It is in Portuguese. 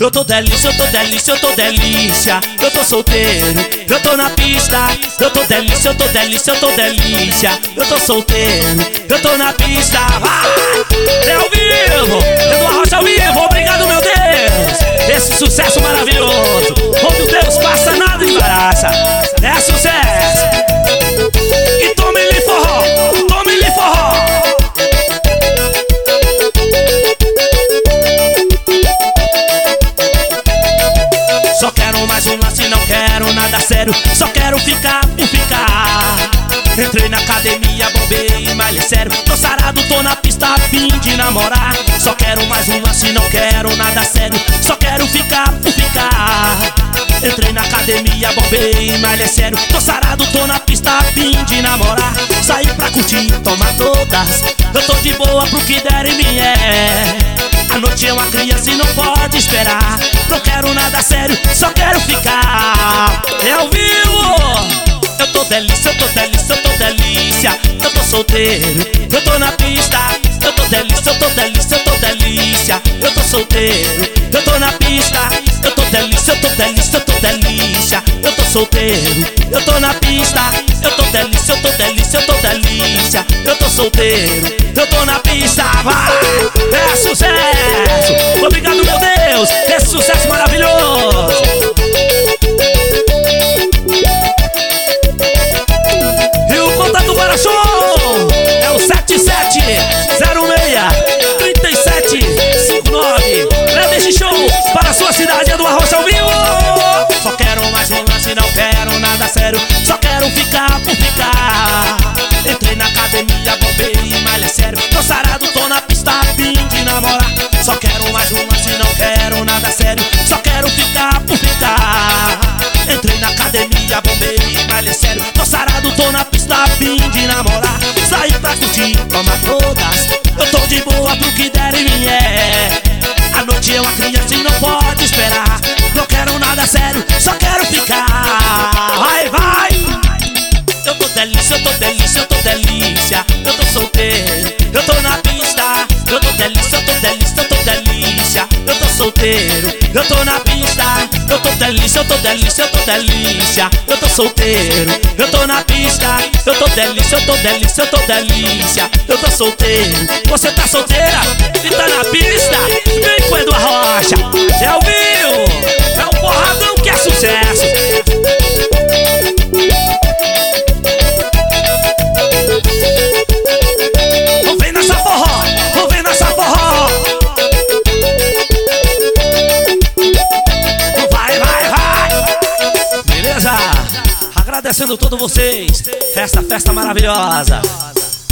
Eu tô delícia, eu tô delícia, eu tô delícia. Eu tô solteiro, eu tô na pista. Eu tô delícia, eu tô delícia, eu tô delícia. Eu tô solteiro, eu tô na pista. Vai! É ao vivo, Eduardo Rocha ao vivo. Obrigado, meu Deus. Esse sucesso maravilhoso, onde o Deus passa, nada embaraça. É sucesso. E tome-lhe forró, tome-lhe forró. Só quero mais um lance, não quero nada sério. Só quero ficar por ficar. Entrei na academia, bombei, malhei sério. Tô sarado, tô na pista, a fim de namorar. Só quero mais um lance, não quero nada sério. Só quero ficar por ficar. Entrei na academia, bombei, malhei sério. Tô sarado, tô na pista, a fim de namorar. Saí pra curtir, tomar todas. Eu tô de boa pro que der em mim é. A noite é uma criança e não pode esperar. Não quero nada sério, só quero ficar. É ao vivo. Eu tô delícia, eu tô delícia, eu tô delícia. Eu tô solteiro, eu tô na pista. Eu tô delícia, eu tô delícia, eu tô delícia. Eu tô solteiro, eu tô na pista. Eu tô delícia, eu tô delícia, eu tô delícia. Eu tô solteiro, eu tô na pista. Eu tô delícia, eu tô delícia, eu tô delícia. Eu tô solteiro, eu tô na pista. Vai! É sucesso! Obrigado, meu Deus! Esse sucesso maravilhoso! E o contato para show é o 7706-3759. Leve esse show para a sua cidade, Eduardo Rocha ao vivo. Só quero mais um lance, não quero nada sério. Só quero ficar por ficar. Entrei na academia, bombei e malhei sério. Tô sarado, tô na pista, a fim de namorar. Só quero mais um lance, não quero nada sério. Só quero ficar por ficar. Entrei na academia, bombei e malhei sério. Tô sarado, tô na pista, a fim de namorar. Saí pra curtir, tomar todas. Eu tô de boa pro que der em mim é. A noite é uma criança e não pode esperar. Não quero nada sério, só quero ficar. Vai, vai! Eu tô delícia, eu tô delícia, eu tô delícia. Eu tô solteiro, eu tô na pista. Eu tô delícia, eu tô delícia, eu tô delícia. Eu tô solteiro, eu tô na pista. Eu tô delícia, eu tô delícia, eu tô delícia. Eu tô solteiro, eu tô na pista. Eu tô delícia, eu tô delícia, eu tô delícia. Eu tô solteiro, você tá solteira e tá na pista. Vem com o Eduardo Rocha, é ao vivo. É um porradão que é sucesso. Vem nessa forró, vem nessa forró. Vai, vai, vai. Beleza? Agradecendo a todos vocês. Festa maravilhosa.